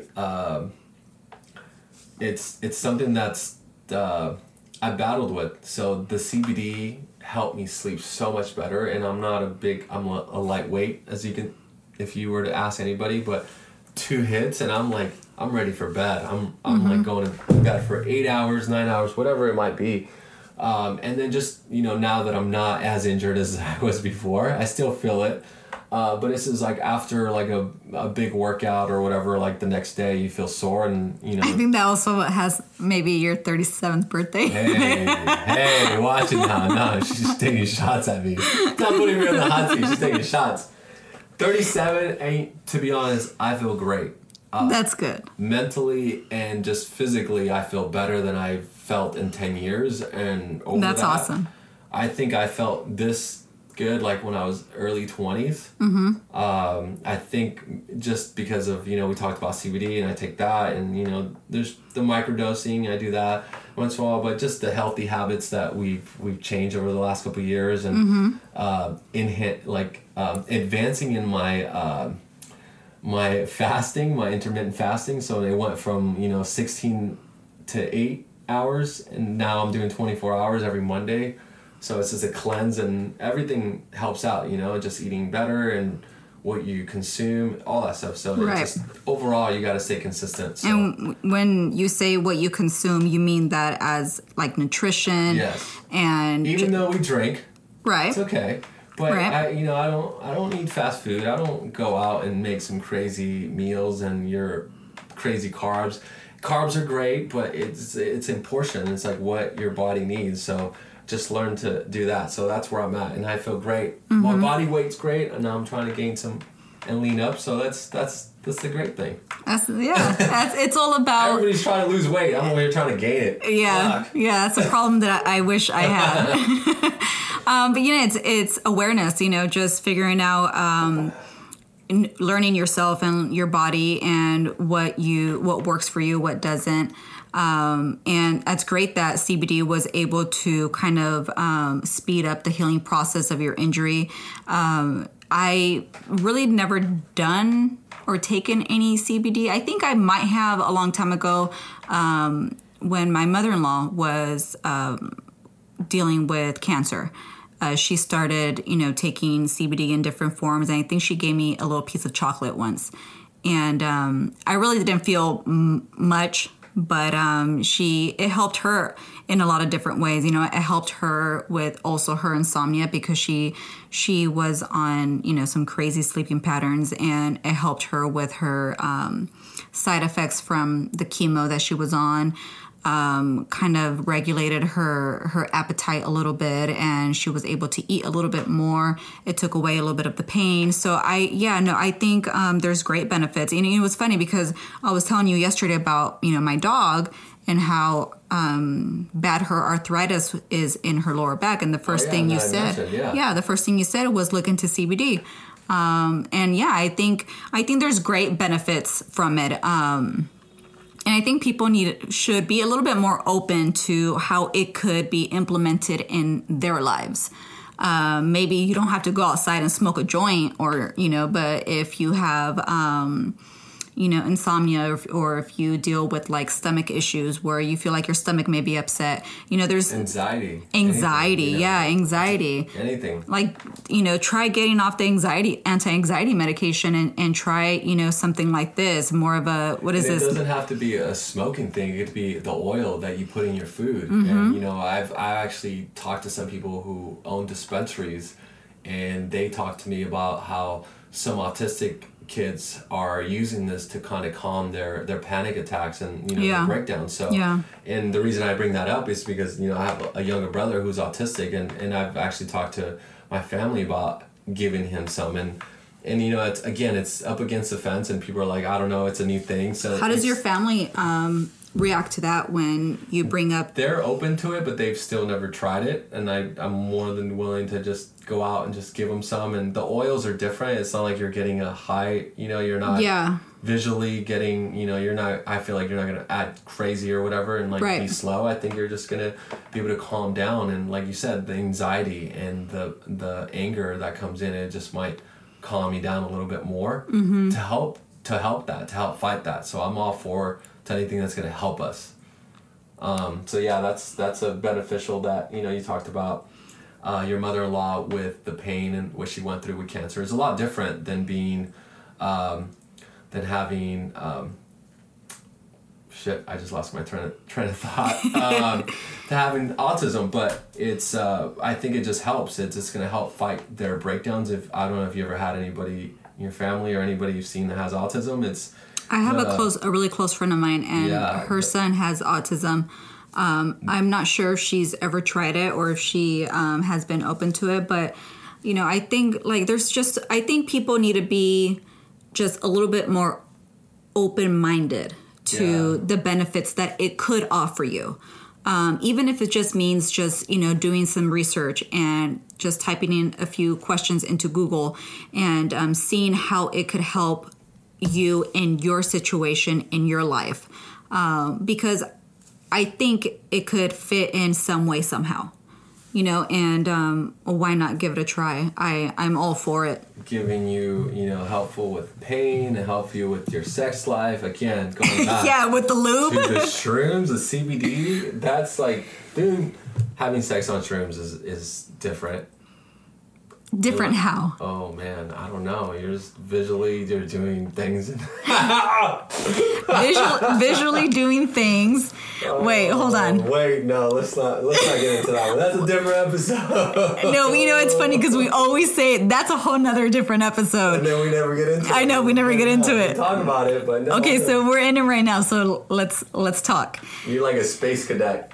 it's something that's I battled with. So the CBD helped me sleep so much better, and I'm a lightweight, as you can, if you were to ask anybody, but 2 hits and I'm ready for bed. I'm like going to bed for 8 hours, 9 hours, whatever it might be. And then just, now that I'm not as injured as I was before, I still feel it. But this is like after like a big workout or whatever, like the next day you feel sore and, I think that also has maybe your 37th birthday. Hey, watch it now. No, she's just taking shots at me. She's not putting me on the hot seat. She's taking shots. 37 ain't, to be honest, I feel great. That's good. Mentally and just physically, I feel better than I've felt in 10 years. And over That's awesome. I think I felt this good like when I was early 20s. I think just because of, we talked about CBD and I take that, and there's the microdosing, I do that once in a while, but just the healthy habits that we've changed over the last couple of years, and advancing in my fasting, my intermittent fasting. So it went from 16 to 8 hours, and now I'm doing 24 hours every Monday. So it's just a cleanse, and everything helps out, just eating better and what you consume, all that stuff. So right. It's just, overall, you got to stay consistent. So. And when you say what you consume, you mean that as like nutrition? Yes. And even though we drink, right, it's okay. But right. I don't eat fast food. I don't go out and make some crazy meals and your crazy carbs. Carbs are great, but it's in portion. It's like what your body needs. So just learn to do that. So that's where I'm at, and I feel great. Mm-hmm. My body weight's great, and now I'm trying to gain some and lean up. So that's the great thing. It's all about. Everybody's trying to lose weight. I'm over here trying to gain it. Yeah, Fuck. yeah. That's a problem that I wish I had. But it's awareness. Just figuring out. Learning yourself and your body and what works for you, what doesn't. And that's great that CBD was able to kind of speed up the healing process of your injury. I really never done or taken any CBD. I think I might have a long time ago when my mother-in-law was dealing with cancer. She started, taking CBD in different forms, and I think she gave me a little piece of chocolate once. And I really didn't feel much, but it helped her in a lot of different ways. It helped her with also her insomnia because she was on, some crazy sleeping patterns, and it helped her with her side effects from the chemo that she was on. Kind of regulated her appetite a little bit, and she was able to eat a little bit more. It took away a little bit of the pain. So I think there's great benefits. And it was funny because I was telling you yesterday about, my dog and how bad her arthritis is in her lower back. And the first thing you said, the first thing you said was look into CBD. I think there's great benefits from it. And I think people should be a little bit more open to how it could be implemented in their lives. Maybe you don't have to go outside and smoke a joint but if you have, insomnia or if you deal with like stomach issues where you feel like your stomach may be upset, there's anxiety. Anything, anxiety. Anything. Like, try getting off the anti-anxiety medication and try, something like this, more of a, what is this? It doesn't have to be a smoking thing. It could be the oil that you put in your food. Mm-hmm. And, I actually talked to some people who own dispensaries, and they talked to me about how some autistic kids are using this to kind of calm their panic attacks and their breakdowns. So and the reason I bring that up is because I have a younger brother who's autistic, and I've actually talked to my family about giving him some, and it's up against the fence, and people are like, I don't know, it's a new thing. So how does your family react to that when you bring up? They're open to it, but they've still never tried it, and I'm more than willing to just go out and just give them some. And the oils are different. It's not like you're getting a high, you're not visually getting, you're not, I feel like you're not going to act crazy or whatever and be slow. I think you're just going to be able to calm down, and like you said, the anxiety and the anger that comes in, it just might calm you down a little bit more to help fight that. So I'm all for anything that's going to help us. That's a beneficial that, you talked about your mother-in-law with the pain and what she went through with cancer. Is a lot different than being, than having, I just lost my train of thought, to having autism, but it's, I think it just helps. It's just going to help fight their breakdowns. I don't know if you ever had anybody in your family or anybody you've seen that has autism. I have a really close friend of mine, and her son has autism. I'm not sure if she's ever tried it or if she has been open to it, but I think I think people need to be just a little bit more open-minded to the benefits that it could offer you. Even if it just means just, doing some research and just typing in a few questions into Google and seeing how it could help you in your situation in your life. Because I think it could fit in some way, somehow. And why not give it a try? I'm all for it. Giving you, helpful with pain, help you with your sex life. Again, going back. Yeah, with the lube. To the shrooms, the CBD. That's like, dude, having sex on shrooms is different. Different how? Oh man, I don't know. You're just you're doing things. Visually doing things. Wait, hold on. Wait, no, let's not get into that one. That's a different episode. No, it's funny because we always say that's a whole nother different episode. And then we never get into it. I know, we never get into it. We talk about it, but no. Okay, so we're in it right now, so let's talk. You're like a space cadet.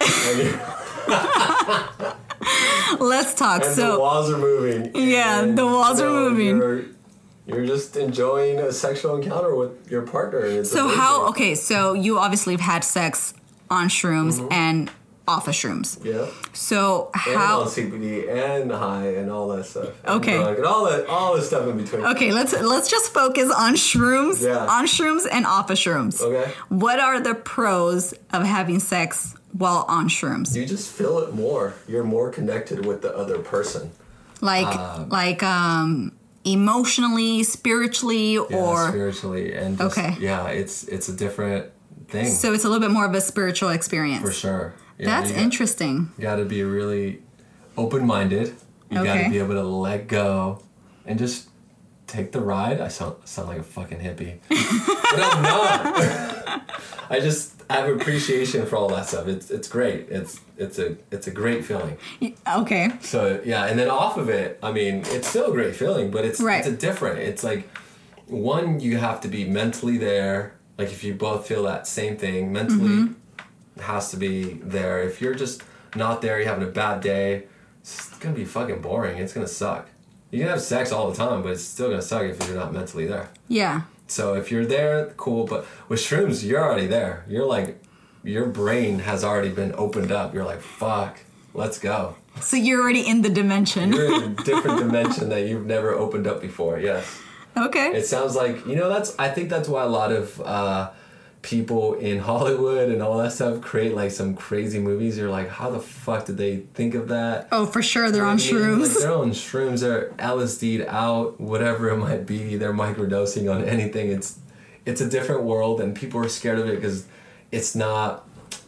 Let's talk. And so the walls are moving. Yeah, the walls are moving. You're just enjoying a sexual encounter with your partner. So you obviously have had sex on shrooms and off of shrooms. Yeah. So and on CBD and high and all that stuff. Okay. And all the stuff in between. Okay, let's just focus on shrooms. Yeah. On shrooms and off of shrooms. Okay. What are the pros of having sex while on shrooms? You just feel it more. You're more connected with the other person. Like emotionally, spiritually, or spiritually, and just, it's a different thing. So it's a little bit more of a spiritual experience. For sure. Yeah, that's interesting. You got to be really open-minded. You got to be able to let go and just take the ride. I sound like a fucking hippie, but I'm not. I have appreciation for all that stuff. It's great. It's a great feeling. Okay. So yeah, and then off of it, I mean, it's still a great feeling, but it's a different. It's like, one, you have to be mentally there. Like if you both feel that same thing, mentally has to be there. If you're just not there, you're having a bad day, it's gonna be fucking boring. It's gonna suck. You can have sex all the time, but it's still gonna suck if you're not mentally there. Yeah. So if you're there, cool. But with shrooms, you're already there. You're like, your brain has already been opened up. You're like, fuck, let's go. So you're already in the dimension. You're in a different dimension that you've never opened up before. Yes. Okay. It sounds like, I think that's why a lot of people in Hollywood and all that stuff create like some crazy movies. You're like, how the fuck did they think of that? Oh, for sure. They're on shrooms. Like, they're on shrooms. They're LSD'd out, whatever it might be. They're microdosing on anything. It's a different world, and people are scared of it because it's not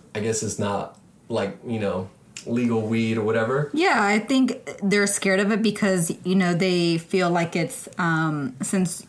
like, legal weed or whatever. Yeah, I think they're scared of it because, they feel like it's, since,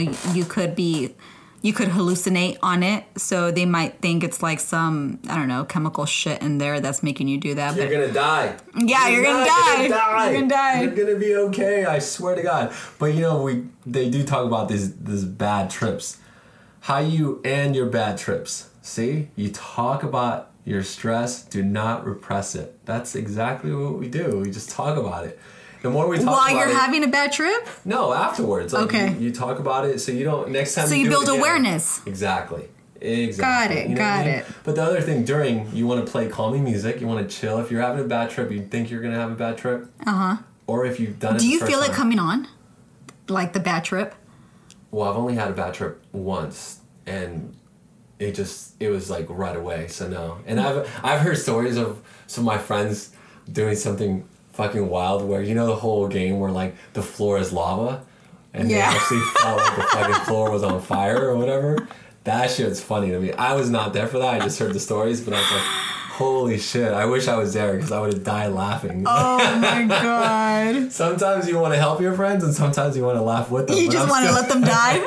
you could hallucinate on it, so they might think it's like some, I don't know, chemical shit in there that's making you do that. You're gonna die. Yeah, you're gonna die. You're gonna die. You're gonna be okay, I swear to God. But they do talk about these bad trips. How you end your bad trips. See? You talk about your stress, do not repress it. That's exactly what we do. We just talk about it. The more we talk about it... While you're having a bad trip? No, afterwards. Like, okay. You talk about it so you don't... Next time so you build awareness. Exactly. Got it. Got it. But the other thing, you want to play calming music. You want to chill. If you're having a bad trip, you think you're going to have a bad trip. Uh-huh. Or if you've done it Do you feel it coming on? Like the bad trip? Well, I've only had a bad trip once. And... It was like right away, so no. And I've heard stories of some of my friends doing something fucking wild where, the whole game where like the floor is lava and they actually felt like the fucking floor was on fire or whatever. That shit's funny to me. I was not there for that. I just heard the stories, but I was like, holy shit, I wish I was there because I would have died laughing. Oh my God. Sometimes you want to help your friends and sometimes you want to laugh with them. You just want to let them die?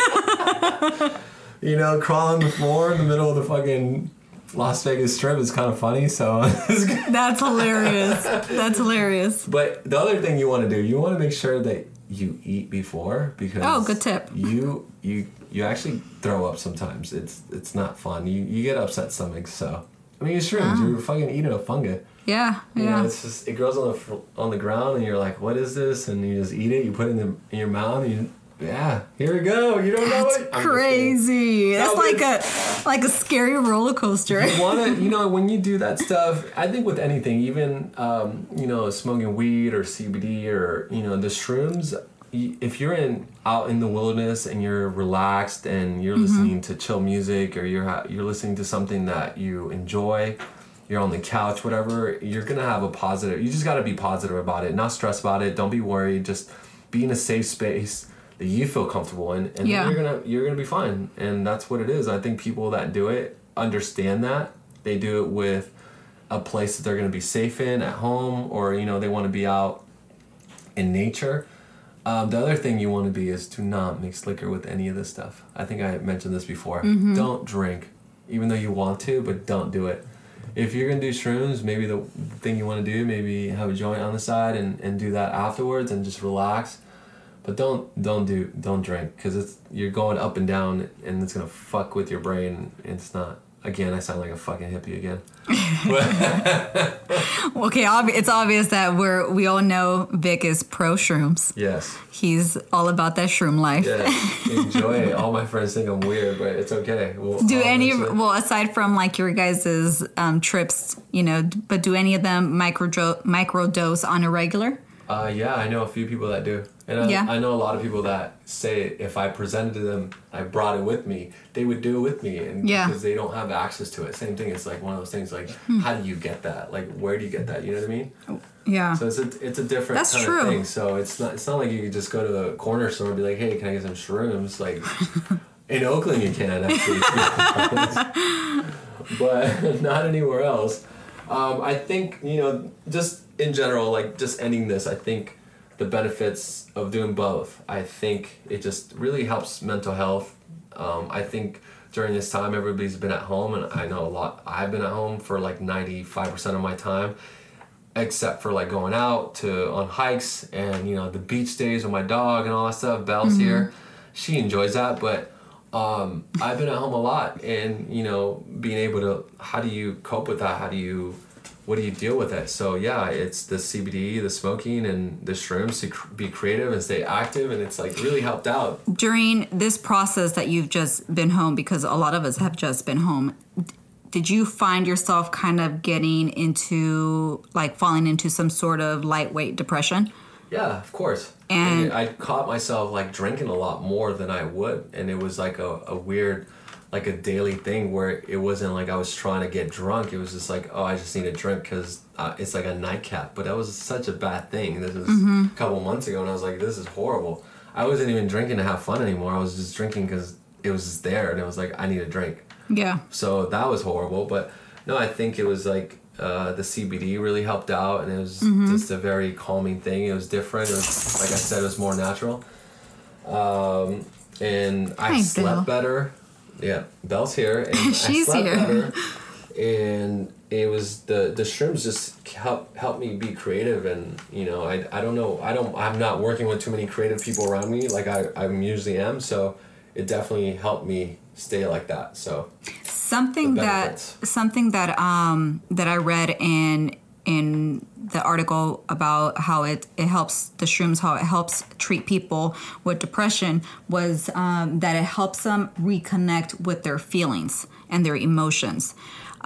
Crawl on the floor in the middle of the fucking Las Vegas Strip is kind of funny, so... That's hilarious. That's hilarious. But the other thing you want to do, you want to make sure that you eat before, because... Oh, good tip. You actually throw up sometimes. It's not fun. You get upset stomachs, so... I mean, it's shrooms. You're fucking eating a fungus. Yeah, it's just... It grows on the ground, and you're like, what is this? And you just eat it. You put it in your mouth, and Yeah, here we go. You don't know it? That's crazy. That's like a scary roller coaster. You wanna, when you do that stuff, I think with anything, even smoking weed or CBD or the shrooms, if you're out in the wilderness and you're relaxed and you're listening to chill music or you're listening to something that you enjoy, you're on the couch, whatever, you're gonna have a positive. You just gotta be positive about it, not stress about it. Don't be worried. Just be in a safe space that you feel comfortable in, and you're gonna be fine. And that's what it is. I think people that do it understand that. They do it with a place that they're gonna be safe in at home, or they want to be out in nature. The other thing you want to be is to not mix liquor with any of this stuff. I think I mentioned this before. Don't drink, even though you want to, but don't do it. If you're gonna do shrooms, maybe the thing you want to do, maybe have a joint on the side and do that afterwards and just relax. But don't drink, because you're going up and down and it's gonna fuck with your brain. It's not. Again, I sound like a fucking hippie again. Okay, it's obvious that we all know Vic is pro shrooms. Yes. He's all about that shroom life. Yeah, enjoy it. All my friends think I'm weird, but it's okay. Aside from like your guys' trips, but do any of them microdose on a regular? Yeah, I know a few people that do. And I know a lot of people that say if I presented to them, I brought it with me, they would do it with me. And because they don't have access to it. Same thing, it's like one of those things like, how do you get that? Like, where do you get that? You know what I mean? Yeah. So it's a different kind of thing. So it's not like you could just go to the corner store and be like, hey, can I get some shrooms? Like, in Oakland you can, actually. But not anywhere else. I think, just in general, like just ending this, I think the benefits of doing both, I think it just really helps mental health. I think during this time, everybody's been at home, and I know I've been at home for like 95% of my time, except for like going out on hikes and, the beach days with my dog and all that stuff. Belle's here. She enjoys that, but I've been at home a lot, and, being able to, how do you cope with that? What do you deal with it? So yeah, it's the CBD, the smoking, and the shrooms to be creative and stay active, and it's like really helped out. During this process that you've just been home, because a lot of us have just been home, did you find yourself kind of getting into, like falling into some sort of lightweight depression? Yeah, of course. And I caught myself like drinking a lot more than I would, and it was like a weird, like a daily thing where it wasn't like I was trying to get drunk. It was just like, I just need a drink because it's like a nightcap. But that was such a bad thing. This was a couple months ago, and I was like, this is horrible. I wasn't even drinking to have fun anymore. I was just drinking because it was just there, and it was like, I need a drink. Yeah. So that was horrible. But no, I think it was like the CBD really helped out, and it was just a very calming thing. It was different. It was, like I said, it was more natural. And I slept better. Yeah, Belle's here, and she's I slept here. better, and it was the shrooms just help me be creative, and I don't know, I'm not working with too many creative people around me like I usually am, so it definitely helped me stay like that. So something that I read in the article about how it helps the shrooms, how it helps treat people with depression, was that it helps them reconnect with their feelings and their emotions,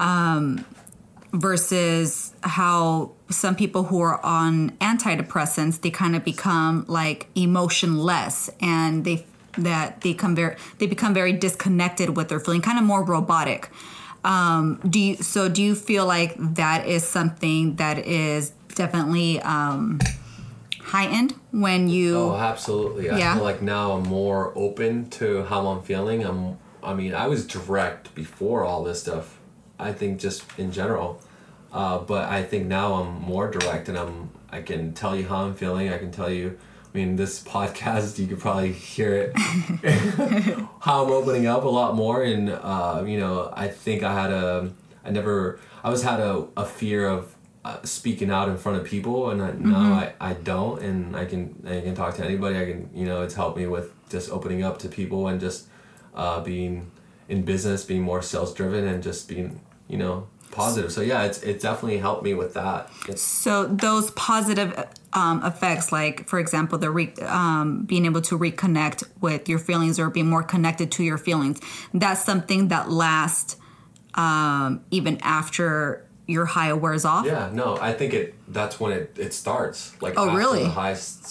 versus how some people who are on antidepressants, they kind of become like emotionless, and they become very disconnected with their feeling, kind of more robotic. Do you feel like that is something that is definitely heightened when you? Oh, absolutely. I feel like now I'm more open to how I'm feeling. I was direct before all this stuff, I think, just in general. But I think now I'm more direct, and I can tell you how I'm feeling. I can tell you, this podcast, you could probably hear it, how I'm opening up a lot more. And, I think I had a fear of speaking out in front of people, and now I don't, and I can talk to anybody. I can, it's helped me with just opening up to people, and just being in business, being more sales driven, and just being, positive. So yeah, it definitely helped me with that. So those positive effects, like for example, the being able to reconnect with your feelings or be more connected to your feelings, that's something that lasts even after your high wears off. Yeah, no, I think that's when it starts. Like oh, after really? the high,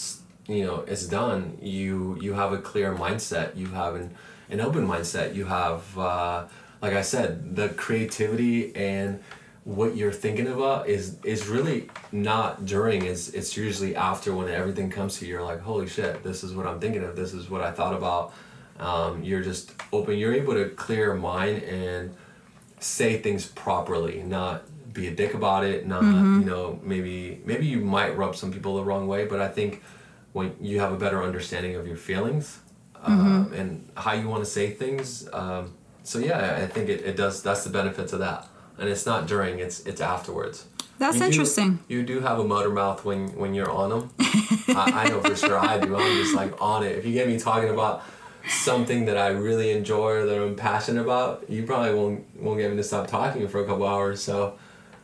is done. You have a clear mindset. You have an open mindset. You have, like I said, the creativity and what you're thinking about is really not during. It's usually after, when everything comes to you. You're like, holy shit, this is what I'm thinking of. This is what I thought about. You're just open. You're able to clear your mind and say things properly, not be a dick about it, not maybe you might rub some people the wrong way, but I think when you have a better understanding of your feelings and how you want to say things, so yeah, I think it does. That's the benefits of that, and it's not during, it's afterwards. That's interesting. You do have a motor mouth when you're on them. I know for sure I do. I'm just like on it. If you get me talking about something that I really enjoy or that I'm passionate about, you probably won't get me to stop talking for a couple hours. So,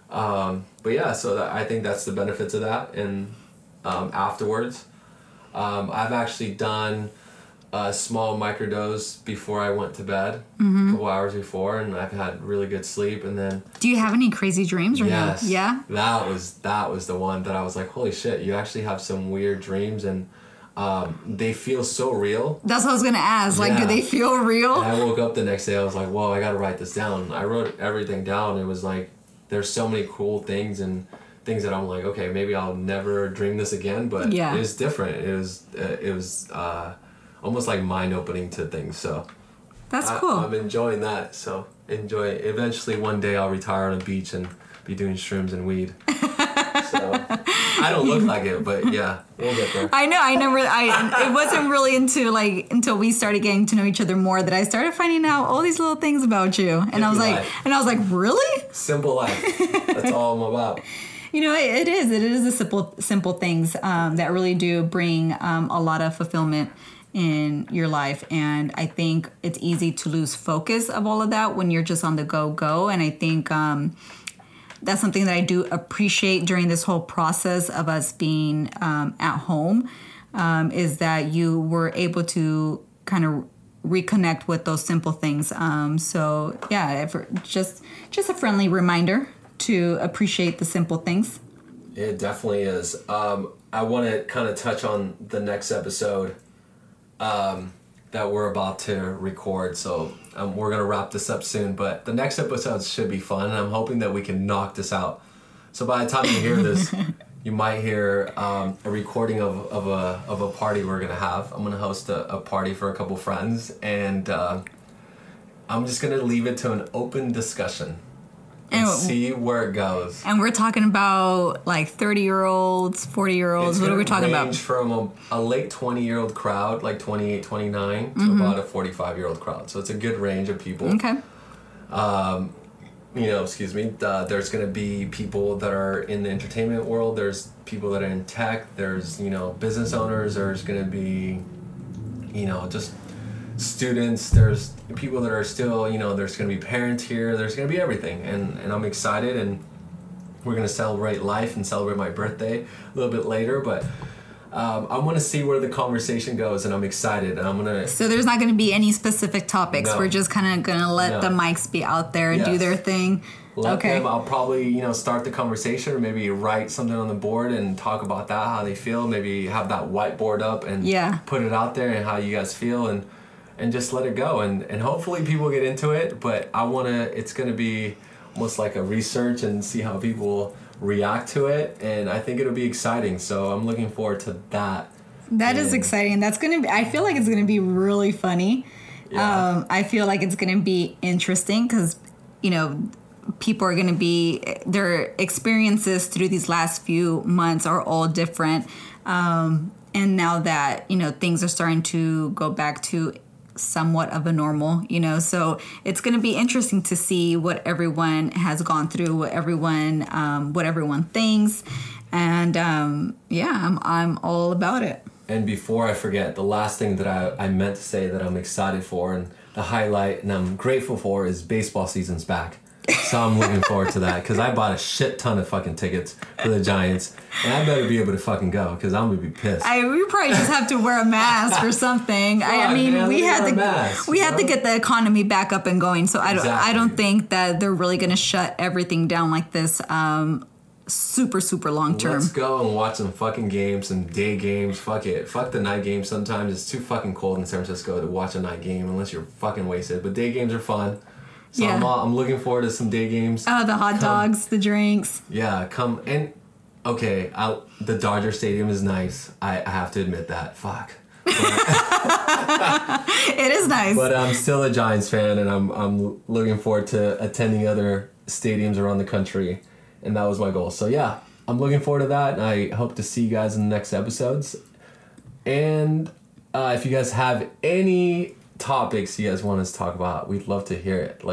but yeah, so I think that's the benefits of that. And afterwards, I've actually done a small microdose before I went to bed, a couple hours before, and I've had really good sleep. And then, do you have any crazy dreams or yes, no? Yeah, that was the one that I was like, holy shit, you actually have some weird dreams, and they feel so real. That's what I was gonna ask. Like, do they feel real? And I woke up the next day, I was like, whoa, I gotta write this down. I wrote everything down. It was like, there's so many cool things and things that I'm like, okay, maybe I'll never dream this again, but it was different. It was almost like mind-opening to things. So that's cool. I'm enjoying that. So eventually one day I'll retire on a beach and be doing shrooms and weed. So I don't look like it, but yeah, we'll get there. I know. It wasn't really until we started getting to know each other more that I started finding out all these little things about you, and I was like, really? Simple life. That's all I'm about. It is the simple things that really do bring a lot of fulfillment in your life, and I think it's easy to lose focus of all of that when you're just on the go, and I think that's something that I do appreciate during this whole process of us being at home, is that you were able to kind of reconnect with those simple things. So yeah, just a friendly reminder to appreciate the simple things. It definitely is. I want to kind of touch on the next episode that we're about to record. So we're going to wrap this up soon, but the next episode should be fun, and I'm hoping that we can knock this out. So by the time you hear this, you might hear a recording of a party we're going to have. I'm going to host a party for a couple friends, and I'm just going to leave it to an open discussion and see where it goes. And we're talking about like 30-year-olds, 40-year-olds. What are we talking about? Range from a late 20-year-old crowd, like 28, 29, to about a 45-year-old crowd. So it's a good range of people. Okay. There's going to be people that are in the entertainment world. There's people that are in tech. There's, business owners. There's going to be, just students. There's people that are still, there's going to be parents here. There's going to be everything. And I'm excited, and we're going to celebrate life and celebrate my birthday a little bit later. But I want to see where the conversation goes, and I'm excited. And I'm going to... So there's not going to be any specific topics. No. We're just kind of going to let the mics be out there and do their thing. Let them. I'll probably, start the conversation, or maybe write something on the board and talk about that, how they feel. Maybe have that whiteboard up and put it out there and how you guys feel, and just let it go. And hopefully people get into it, but it's going to be almost like a research and see how people react to it, and I think it'll be exciting. So I'm looking forward to that. That is exciting. That's going to be, I feel like it's going to be really funny. Yeah. I feel like it's going to be interesting because, people are going to be, their experiences through these last few months are all different. And now that, things are starting to go back to somewhat of a normal, so it's going to be interesting to see what everyone has gone through, what everyone thinks. And I'm all about it. And before I forget, the last thing that I meant to say that I'm excited for and the highlight and I'm grateful for is baseball season's back. So I'm looking forward to that because I bought a shit ton of fucking tickets for the Giants, and I better be able to fucking go because I'm gonna be pissed. We probably just have to wear a mask or something. We had to get the economy back up and going. So I don't think that they're really gonna shut everything down like this. Super long term. Let's go and watch some fucking games, some day games. Fuck it. Fuck the night games. Sometimes it's too fucking cold in San Francisco to watch a night game unless you're fucking wasted. But day games are fun. So yeah. I'm looking forward to some day games. Oh, the hot dogs, the drinks. Yeah, come and okay. The Dodger Stadium is nice. I have to admit that. Fuck. It is nice. But I'm still a Giants fan, and I'm looking forward to attending other stadiums around the country, and that was my goal. So yeah, I'm looking forward to that, and I hope to see you guys in the next episodes. And if you guys have any topics you guys want us to talk about, we'd love to hear it.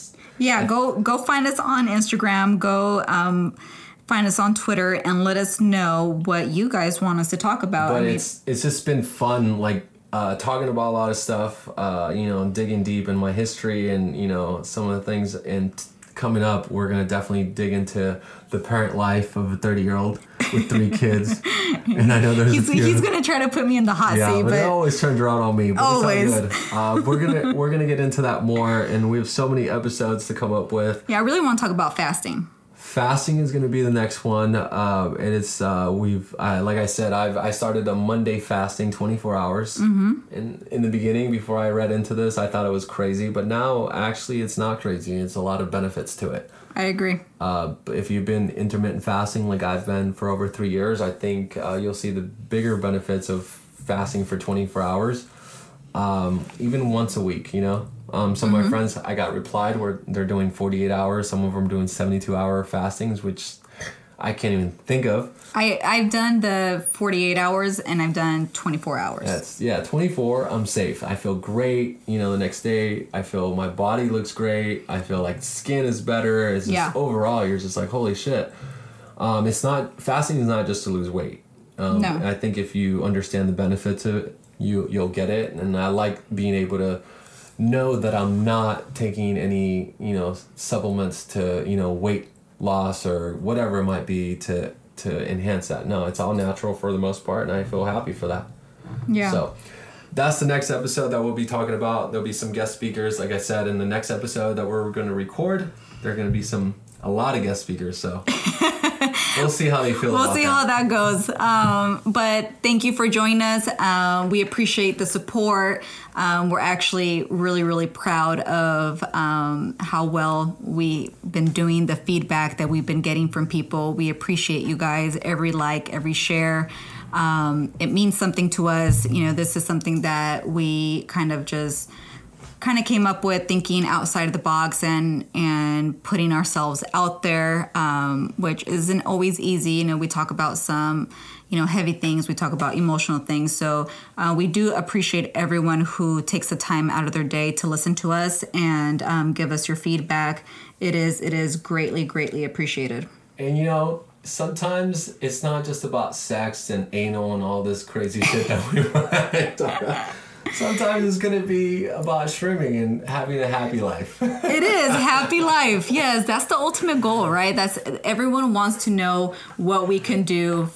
Go find us on Instagram, go find us on Twitter, and let us know what you guys want us to talk about. But it's just been fun, talking about a lot of stuff, digging deep in my history and some of the things. And coming up, we're gonna definitely dig into the parent life of a 30-year-old with 3 kids. And I know he's gonna try to put me in the hot seat, but it always turns around on me. But always. It's all good. We're gonna get into that more, and we have so many episodes to come up with. Yeah, I really want to talk about fasting. Fasting is going to be the next one, and it's like I said, I started a Monday fasting 24 hours. Mm-hmm. In the beginning, before I read into this, I thought it was crazy, but now actually it's not crazy. It's a lot of benefits to it. I agree. If you've been intermittent fasting like I've been for over 3 years, I think you'll see the bigger benefits of fasting for 24 hours, even once a week. Some of my friends, I got replied where they're doing 48 hours. Some of them doing 72-hour fastings, which I can't even think of. I've done the 48 hours and I've done 24 hours. 24, I'm safe. I feel great. The next day, I feel my body looks great. I feel like skin is better. It's just overall, you're just like, holy shit. Fasting is not just to lose weight. No. And I think if you understand the benefits of it, you'll get it. And I like being able to know that I'm not taking any, supplements to, weight loss or whatever it might be to enhance that. No, it's all natural for the most part, and I feel happy for that. Yeah. So that's the next episode that we'll be talking about. There'll be some guest speakers, like I said, in the next episode that we're going to record. There are going to be a lot of guest speakers, so we'll see how they feel about that. We'll see how that goes. But thank you for joining us. We appreciate the support. We're actually really, really proud of how well we've been doing, the feedback that we've been getting from people. We appreciate you guys, every like, every share. It means something to us. This is something that we kind of came up with, thinking outside of the box and putting ourselves out there, which isn't always easy. We talk about some, heavy things. We talk about emotional things. So we do appreciate everyone who takes the time out of their day to listen to us and give us your feedback. It is greatly, greatly appreciated. And sometimes it's not just about sex and anal and all this crazy shit that we talk about. Sometimes it's going to be about shrimming and having a happy life. It is happy life. Yes, that's the ultimate goal, right? Everyone wants to know what we can do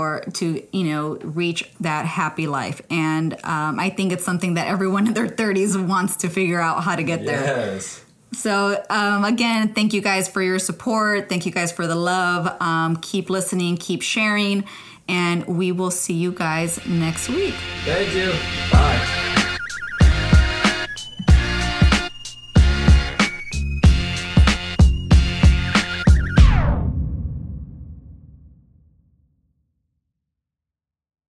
to reach that happy life. And I think it's something that everyone in their 30s wants to figure out how to get there. Yes. So, again, thank you guys for your support. Thank you guys for the love. Keep listening, keep sharing, and we will see you guys next week. Thank you. Bye.